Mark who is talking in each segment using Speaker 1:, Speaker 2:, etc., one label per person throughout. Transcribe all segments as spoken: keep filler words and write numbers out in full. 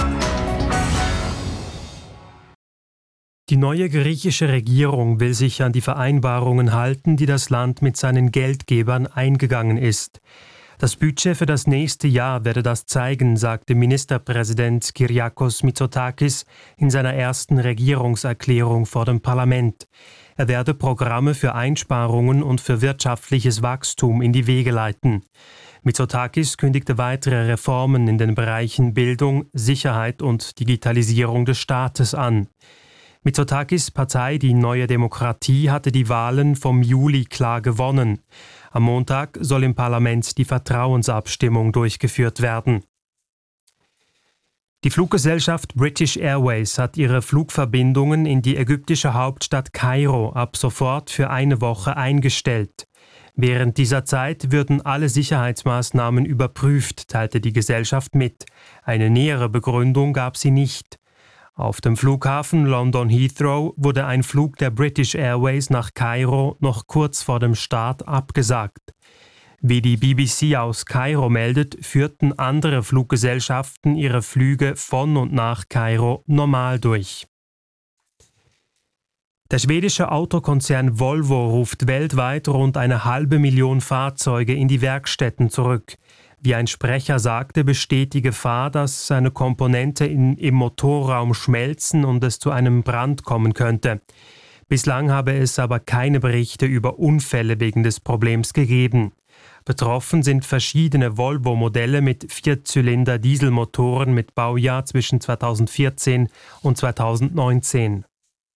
Speaker 1: Die neue griechische Regierung will sich an die Vereinbarungen halten, die das Land mit seinen Geldgebern eingegangen ist. Das Budget für das nächste Jahr werde das zeigen, sagte Ministerpräsident Kyriakos Mitsotakis in seiner ersten Regierungserklärung vor dem Parlament. Er werde Programme für Einsparungen und für wirtschaftliches Wachstum in die Wege leiten. Mitsotakis kündigte weitere Reformen in den Bereichen Bildung, Sicherheit und Digitalisierung des Staates an. Mitsotakis' Partei, die Neue Demokratie, hatte die Wahlen vom Juli klar gewonnen. Am Montag soll im Parlament die Vertrauensabstimmung durchgeführt werden. Die Fluggesellschaft British Airways hat ihre Flugverbindungen in die ägyptische Hauptstadt Kairo ab sofort für eine Woche eingestellt. Während dieser Zeit würden alle Sicherheitsmaßnahmen überprüft, teilte die Gesellschaft mit. Eine nähere Begründung gab sie nicht. Auf dem Flughafen London Heathrow wurde ein Flug der British Airways nach Kairo noch kurz vor dem Start abgesagt. Wie die B B C aus Kairo meldet, führten andere Fluggesellschaften ihre Flüge von und nach Kairo normal durch. Der schwedische Autokonzern Volvo ruft weltweit rund eine halbe Million Fahrzeuge in die Werkstätten zurück. Wie ein Sprecher sagte, besteht die Gefahr, dass eine Komponente in, im Motorraum schmelzen und es zu einem Brand kommen könnte. Bislang habe es aber keine Berichte über Unfälle wegen des Problems gegeben. Betroffen sind verschiedene Volvo-Modelle mit Vierzylinder-Dieselmotoren mit Baujahr zwischen zweitausendvierzehn und zweitausendneunzehn.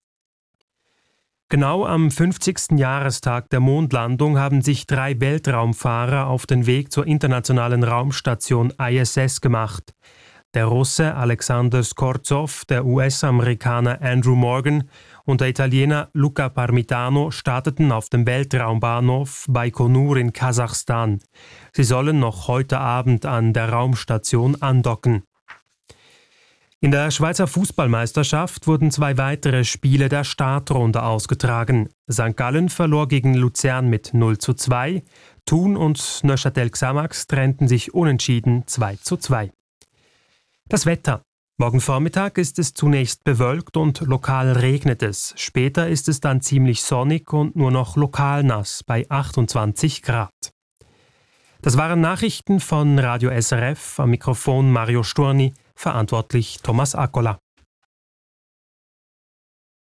Speaker 1: Genau am fünfzigsten Jahrestag der Mondlandung haben sich drei Weltraumfahrer auf den Weg zur internationalen Raumstation I S S gemacht. Der Russe Alexander Skorzow, der U S-Amerikaner Andrew Morgan und der Italiener Luca Parmitano starteten auf dem Weltraumbahnhof Baikonur in Kasachstan. Sie sollen noch heute Abend an der Raumstation andocken. In der Schweizer Fußballmeisterschaft wurden zwei weitere Spiele der Startrunde ausgetragen. Sankt Gallen verlor gegen Luzern mit null zu zwei, Thun und Neuchâtel Xamax trennten sich unentschieden zwei zu zwei. Das Wetter. Morgen Vormittag ist es zunächst bewölkt und lokal regnet es. Später ist es dann ziemlich sonnig und nur noch lokal nass bei achtundzwanzig Grad. Das waren Nachrichten von Radio S R F, am Mikrofon Mario Sturni, verantwortlich Thomas Accola.